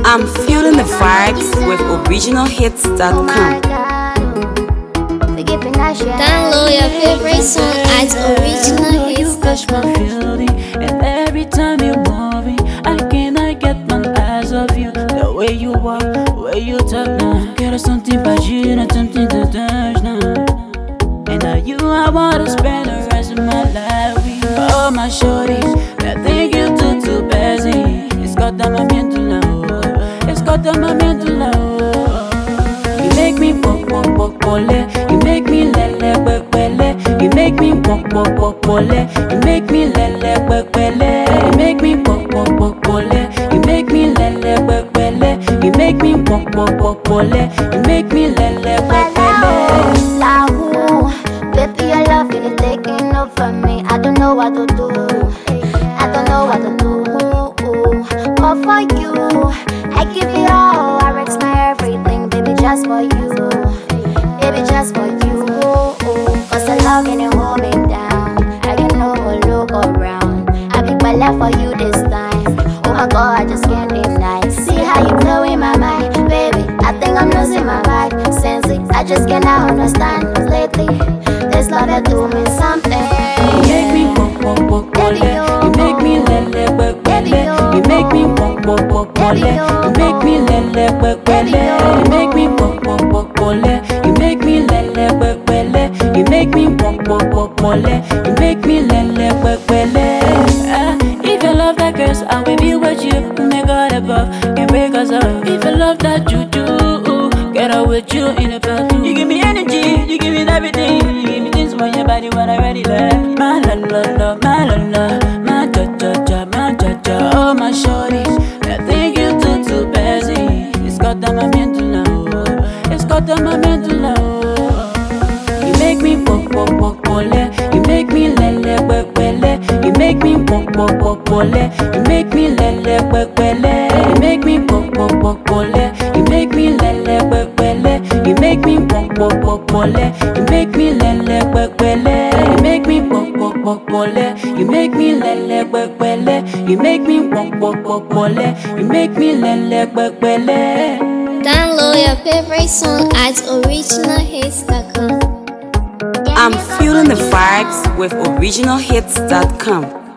I'm feeling the vibes with originalhits.com. Download your favorite song at originalhits.com. Catch my feeling, and every time you move me, I cannot get my eyes off you. The way you walk, the way you talk now. Quero something pra agir, not something to touch now. And now you, I wanna spend the rest of my life with you. Oh my shorty, that thing you do too busy. Escotamiento low, escotamiento low. You make me pole, you make me lele pele. You make me pole, you make me lele pele. You make me pole, you make me lele pele. You make me pole, you make me lele pele. Baby, your love is taking over me. I don't know what to do. I don't know what to do. But for you, I give it all. I risk my everything, baby, just for you. Baby, just for you. Cause I love when you hold me down. I can no more look around. I be my left for you this time. Oh my God, I just can't deny. See how you blow in my mind, baby. I think I'm losing my vibe. Sense it, I just cannot understand. Cause lately, this love that do me something. You make me pole, you make me lele pele. You make me pole, you make me lele pele. You make me pole, you make me lele pele. You make me pole, you make me lele pele. If you love that curse, I will be with you. May God above can break us up. If you love that juju, get out with you in the bathroom. You give me energy, you give me everything. You give me things for your body when I ready love. My la la la, my la la, my cha cha cha, my cha cha. Oh my shorty, that thing you do too busy. Escotamiento low, escotamiento low. You make me pole, you make me lele pele. You make me pole, you make me lele pele. You make me pole, you make me lele pele. You make me pole, you make me lele pele. You make me pole, you make me lele pele. You make me pole, you make me lele pele. Download your favorite song at originalhits.com. I'm feeling the vibes with originalhits.com.